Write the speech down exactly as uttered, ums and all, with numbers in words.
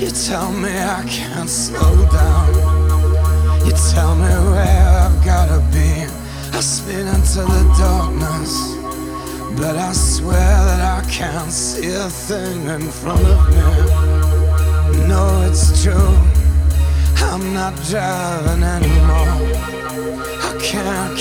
You tell me I can't slow down. You tell me where I've gotta be. I spin into the darkness, but I swear that I can't see a thing in front of me. No, it's true, I'm not driving anymore. I can't